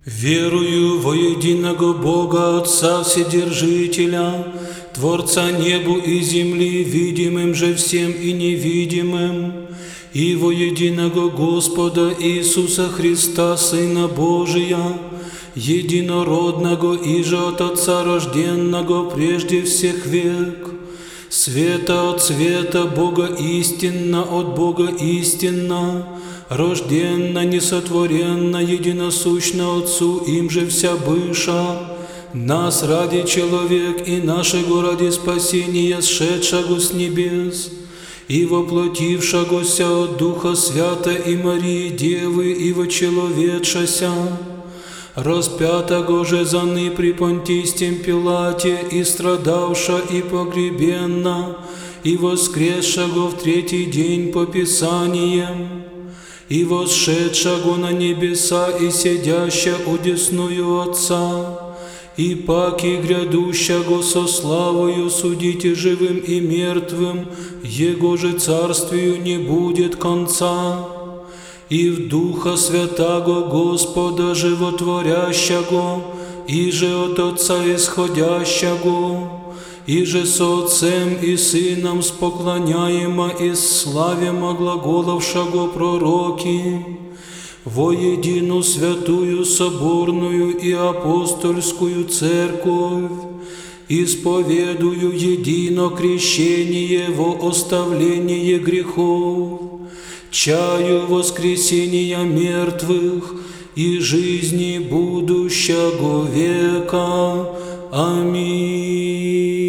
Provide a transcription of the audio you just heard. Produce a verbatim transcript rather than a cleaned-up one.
Верую во единого Бога Отца Вседержителя, Творца небу и земли, видимым же всем и невидимым, и во единого Господа Иисуса Христа, Сына Божия, единородного и же от Отца рожденного прежде всех век, света от света, Бога истинно от Бога истинно, рожденно, несотворенно, единосущно Отцу, им же вся быша, нас ради человек и нашего ради спасения, сшедшего с небес, и воплотившегося от Духа Свята и Марии Девы, и вочеловечася, распятого же заны при Понтистем Пилате, и страдавша, и погребенна, и воскресшего в третий день по Писаниям, и восшедшего на небеса, и сидяща удесную Отца, и паки грядущего со славою судите живым и мертвым, Его же царствию не будет конца, и в Духа Святаго Господа животворящего, и же от Отца исходящего, и же со Отцем и Сыном споклоняемо и славимо глаголовшего пророки, во едину святую соборную и апостольскую церковь, исповедую едино крещение во оставление грехов, чаю воскресения мертвых и жизни будущего века. Аминь.